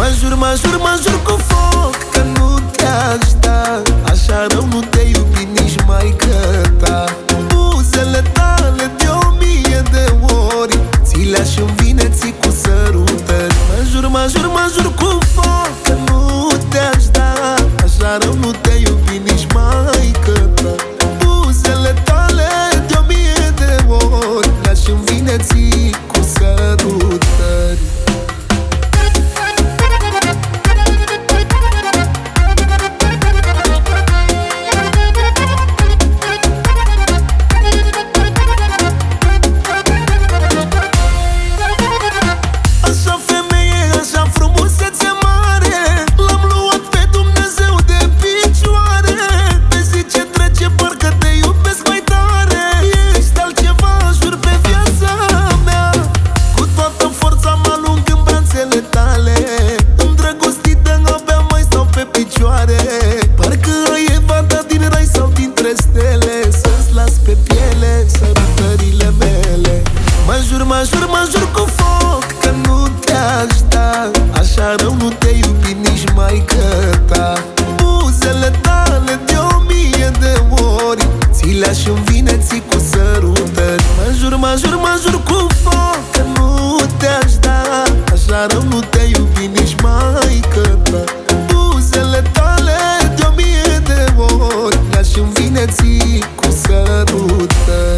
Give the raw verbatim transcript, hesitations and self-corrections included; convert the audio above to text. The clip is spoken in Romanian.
Mă jur, mă jur, mă jur cu foc că nu te-aș da. Așa rău nu te iubi nici maică ta. Buzele tale de o mie de ori ți le-aș învine, ții cu sărutări. Mă jur, mă jur, mă jur cu foc că nu te-aș da. Așa rău nu te iubi nici maică ta. Buzele tale de o mie de ori le-aș învine, ții cu sărutări. Parcă ai evadat din rai sau dintre stele, să-ți las pe piele sărutările mele. Mă jur, mă jur, mă jur cu foc că nu te-aș da. Așa rău nu te iubi nici maică ta. Buzele tale de o mie de ori ți le-aș învine, ții cu sărutări. Mă jur, mă jur, mă jur cu foc că nu te-aș da. Așa rău nu te iubi nici maică ta. Buzele tale de o mie de ori le-aș învine, ții cu sărutări.